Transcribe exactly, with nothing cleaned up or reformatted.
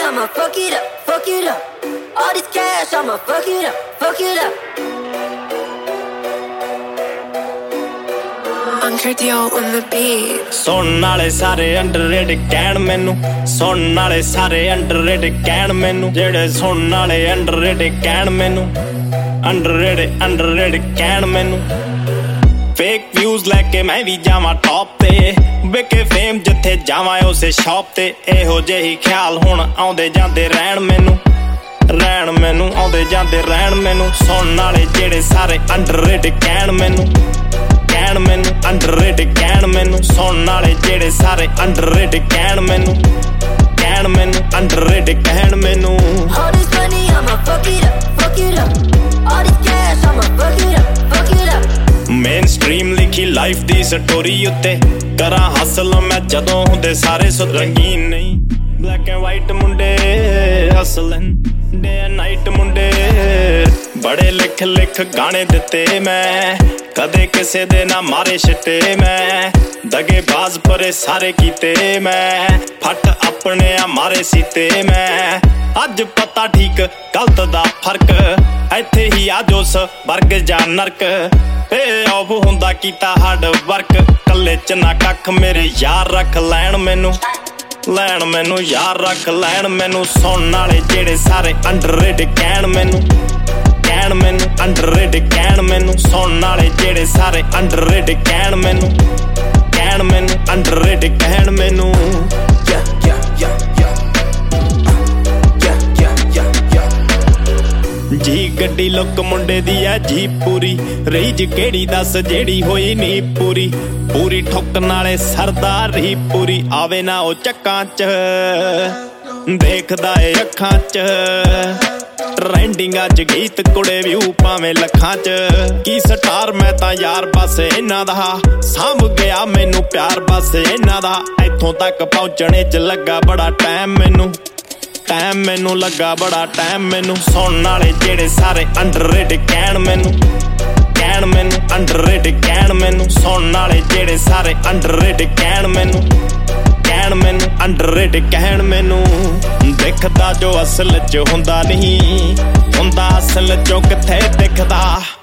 I'ma fuck it up, fuck it up. All this cash, I'ma fuck it up, fuck it up. Underdeal on the beat. ਸੁਣਨ ਵਾਲੇ ਸਾਰੇ underrated ਕਹਿਣ ਮੈਨੂੰ, ਸੁਣਨ ਵਾਲੇ ਸਾਰੇ ਅੰਡਰਰੇਟਡ ਕਹਿਣ ਮੈਨੂੰ, ਜਿਹੜੇ ਸੁਣਨ ਵਾਲੇ ਅੰਡਰਰੇਟਡ ਕਹਿਣ ਮੈਨੂੰ, ਅੰਡਰਰੇਟਡ ਅੰਡਰਰੇਟਡ ਕਹਿਣ ਮੈਨੂੰ। ਫੇਕ ਵਿਊਜ਼ ਲੈ ਕੇ ਮੈਂ ਵੀ ਜਾਵਾਂ ਟੌਪ ਤੇ, ਵਿਕੇ ਫੇਮ ਜਿੱਥੇ ਜਾਵਾਂ ਉਸੇ ਸ਼ੌਪ ਤੇ। ਇਹੋ ਜਿਹੀ ਖਿਆਲ ਹੁਣ ਆਉਂਦੇ ਜਾਂਦੇ ਰਹਿਣ ਮੈਨੂੰ, ਰਹਿਣ ਮੈਨੂੰ ਆਉਂਦੇ ਜਾਂਦੇ ਰਹਿਣ ਮੈਨੂੰ। ਸੁਣਨ ਵਾਲੇ ਜਿਹੜੇ ਸਾਰੇ ਅੰਡਰਰੇਟਡ ਕਹਿਣ ਮੈਨੂੰ, ਕਹਿਣ ਮੈਨੂੰ ਅੰਡਰਰੇਟਡ ਕਹਿਣ ਮੈਨੂੰ। ਸੁਣਨ ਵਾਲੇ ਜਿਹੜੇ ਸਾਰੇ ਅੰਡਰਰੇਟਡ ਕਹਿਣ ਮੈਨੂੰ, ਕਹਿਣ ਮੈਨੂੰ ਅੰਡਰਰੇਟਡ ਕਹਿਣ ਮੈਨੂੰ। All this money, I'ma fuck it up, fuck it up. All this cash, I'ma fuck it up, fuck it up. Mainstream ਲਿਖੀ ਲਾਈਫ ਦੀ ਸਟੋਰੀ ਉੱਤੇ, ਕਰਾਂ ਹਾਸਲ ਮੈਂ ਜਦੋਂ ਹੁੰਦੇ ਸਾਰੇ ਸੁ ਰੰਗੀਨ ਨਹੀਂ। ਬਲੈਕ ਐਂਡ ਵਾਈਟ ਮੁੰਡੇ ਹਸਲਨ, ਡੇ ਐਂਡ ਨਾਈਟ ਮੁੰਡੇ। ਬੜੇ ਲਿਖ ਲਿਖ ਗਾਣੇ ਦਿੱਤੇ ਮੈਂ, ਕਦੇ ਕਿਸੇ ਦੇ ਨਾ ਮਾਰੇ ਛਿੱਟੇ ਮੈਂ। ਦਗੇਬਾਜ਼ ਪਰੇ ਸਾਰੇ ਕੀਤੇ ਮੈਂ, ਫੱਟ ਆਪਣੇ ਆ ਮਾਰੇ ਸੀਤੇ ਮੈਂ। ਅੱਜ ਪਤਾ ਠੀਕ ਗਲਤ ਦਾ ਫਰਕ, ਇੱਥੇ ਹੀ ਆ ਜੋਸ ਵਰਗ ਜਾਂ ਨਰਕ। ਪੇ ਆਫ ਹੁੰਦਾ ਕੀਤਾ ਹਾਰਡ ਵਰਕ, ਕੱਲੇ ਚ ਨਾ ਕੱਖ ਮੇਰੇ ਯਾਰ ਰੱਖ ਲੈਣ ਮੈਨੂੰ, ਲੈਣ ਮੈਨੂੰ ਯਾਰ ਰੱਖ ਲੈਣ ਮੈਨੂੰ। ਸੁਣਨ ਵਾਲੇ ਜਿਹੜੇ ਸਾਰੇ ਅੰਡਰਰੇਟਡ ਕਹਿਣ ਮੈਨੂੰ, ਕਹਿਣ ਮੈਨੂੰ ਅੰਡਰਰੇਟਡ ਕਹਿਣ ਮੈਨੂੰ। ਸੁਣਨ ਵਾਲੇ ਜਿਹੜੇ ਸਾਰੇ ਅੰਡਰਰੇਟਡ ਕਹਿਣ ਮੈਨੂੰ, ਕਹਿਣ ਮੈਨੂੰ ਅੰਡਰਰੇਟਡ ਕਹਿਣ ਮੈਨੂੰ। ਜੀ ਗੱਡੀ ਲੁੱਕ ਮੁੰਡੇ ਦੀ ਐ ਜੀ ਪੂਰੀ, ਰੀਝ ਕਿਹੜੀ ਦੱਸ ਜਿਹੜੀ ਹੋਈ ਨੀ ਪੂਰੀ। ਪੂਰੀ ਠੁੱਕਣ ਨਾਲੇ ਸਰਦਾਰੀ ਪੂਰੀ, ਆਵੇ ਨਾ ਉਹ ਚੱਕਾਂ ਚ ਦੇਖਦਾ ਏ ਅੱਖਾਂ ਚ। ਟ੍ਰੈਂਡਿੰਗ ਅੱਜ ਗੀਤ ਕੁੜੇ ਵਿਊ ਭਾਵੇਂ ਲੱਖਾਂ ਚ। ਕੀ ਸਟਾਰ ਮੈਂ ਤਾਂ ਯਾਰ ਬਸ ਇਹਨਾਂ ਦਾ, ਸਾਂਭ ਗਿਆ ਮੈਨੂੰ ਪਿਆਰ ਬਸ ਇਹਨਾਂ ਦਾ। ਇੱਥੋਂ ਤੱਕ ਪਹੁੰਚਣੇ ਚ ਲੱਗਾ ਬੜਾ ਟਾਈਮ ਮੈਨੂੰ, ਟਾਈਮ ਮੈਨੂੰ ਲੱਗਾ ਬੜਾ ਟਾਈਮ ਮੈਨੂੰ। ਸੁਣਨ ਵਾਲੇ ਜਿਹੜੇ ਸਾਰੇ ਅੰਡਰਰੇਟਡ ਕਹਿਣ ਮੈਨੂੰ, ਕਹਿਣ ਮੈਨੂੰ ਅੰਡਰਰੇਟਡ ਕਹਿਣ ਮੈਨੂੰ। ਸੁਣਨ ਵਾਲੇ ਜਿਹੜੇ ਸਾਰੇ ਅੰਡਰਰੇਟਡ ਕਹਿਣ ਮੈਨੂੰ, ਕਹਿਣ ਮੈਨੂੰ ਅੰਡਰਰੇਟਡ ਕਹਿਣ ਮੈਨੂੰ। ਦਿਖਦਾ ਜੋ ਅਸਲ ਚ ਹੁੰਦਾ ਨਹੀਂ, ਹੁੰਦਾ ਅਸਲ ਚੋਂ ਕਿੱਥੇ ਦਿਖਦਾ।